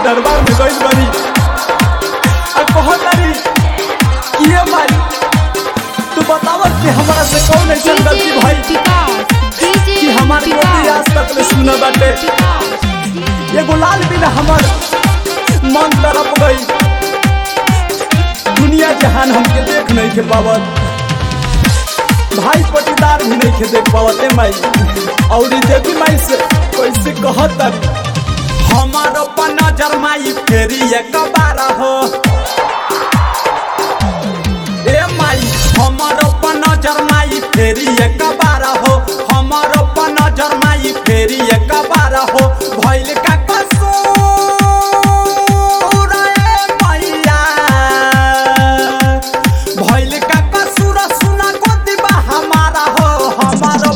दरबार में गई बनी कहतारी ये माई तू बताव कि हमारा से कौन ऐसा गलती भाई कि हमारी गोदी आज तक ले सुना बाटे ये गुलाल बिना हमार मन तरफ गई दुनिया जहान हमके देख नहीं के पावत भाई पटीदार भी नहीं के देख पावत माई और देवी माई से कैसे कहत हमारो पर नजर माई फेरी एक बार हो ए माई हमारो पर नजर माई फेरी एक बार हो हमारो पर नजर माई फेरी एक बार हो भइल का कसूर ए मैया भइल का कसूर सुना गोदी बा हमारा हो हमारो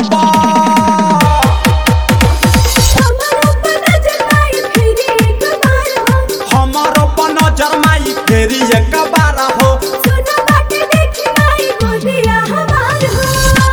फेरी एक बार हो सुना बाटे देखी माई गोदिया हमार हो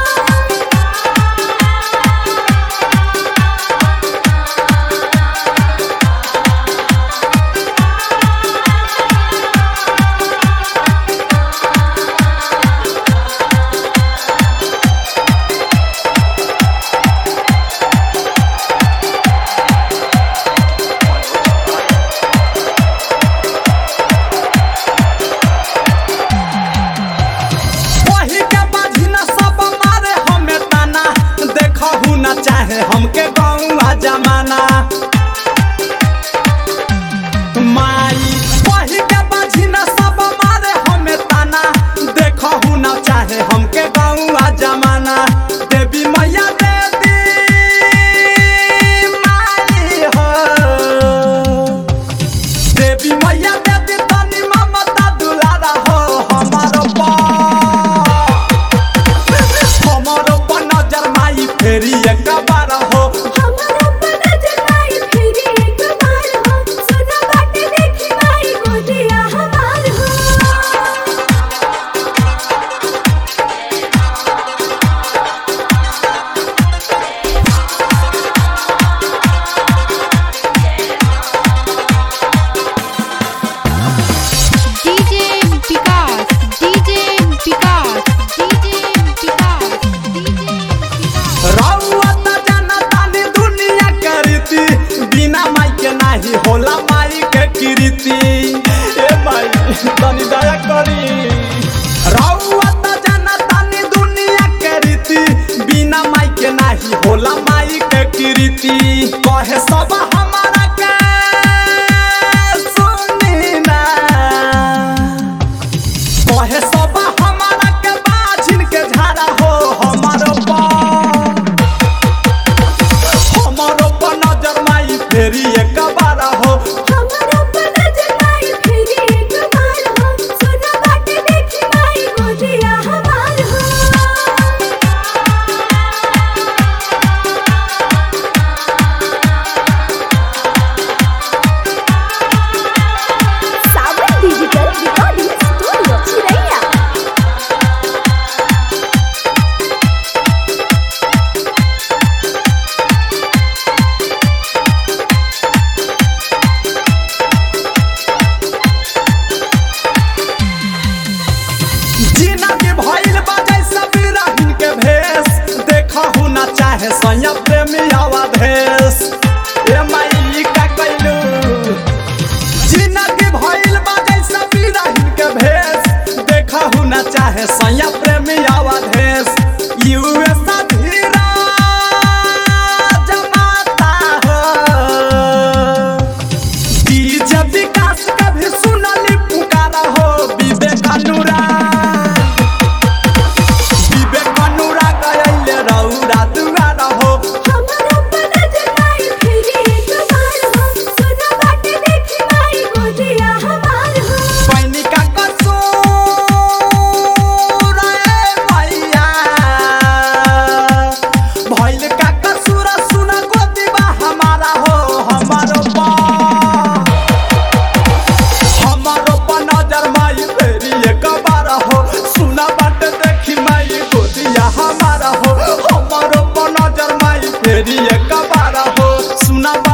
चाहे हमके गौवा जमाना माई वही के बाझी न सब मारे हमें ताना देखहु ना चाहे हमके गौवा जमाना देवी मैया देवी माई हो देवी मैया देवी तनी ममता दुलारा हो हमारो पर नजर माई फेरी एक बार हो हमारो पर नजर माई फेरी एक बार हो सुना बाटे देखी माई गोदिया हमार हो बिना माई के नाही होला माई के कीर्ति ए माई तनी दया करी रउआ त जाना तानी दुनिया के रीति बिना माई के नाही होला माई के कीर्ति कहे सब हमारा के सुनी ना कहे सब हमारा के बाझिन के झाड़ा हो हमारो फेरी एक बार हो हमारो पर नजर माई फेरी एक बार हो सुना बाटे देखी माई गोदिया हमार हो सावन डिजिटल रिकॉर्डिंग स्टूडियो चिरैया चाहे सैया प्रेमी अवधेश ए माई का कैलू जिंदगी भइल बा जैसा बिरहिन के भेष देखहु ना चाहे सैया प्रेमी अवधेश यूएस धीरा जमाता हो डीजे विकास कभी सुनली पुकारा हो विवेक अनुराग गइले रौरा दुआरा हो हमारो पर नजर माई फेरी एक बार हो सुना बाटे देखी माई गोदिया हमार हो पैनी का कसूर ए मैया भइल का कसूर सुना गोदी बा हमारा हो हमारो पर नजर माई फेरी एक बार हो सुना बाटे देखी माई गोदिया हमारा हो हमारो पर नजर माई फेरी एक बार हो सुना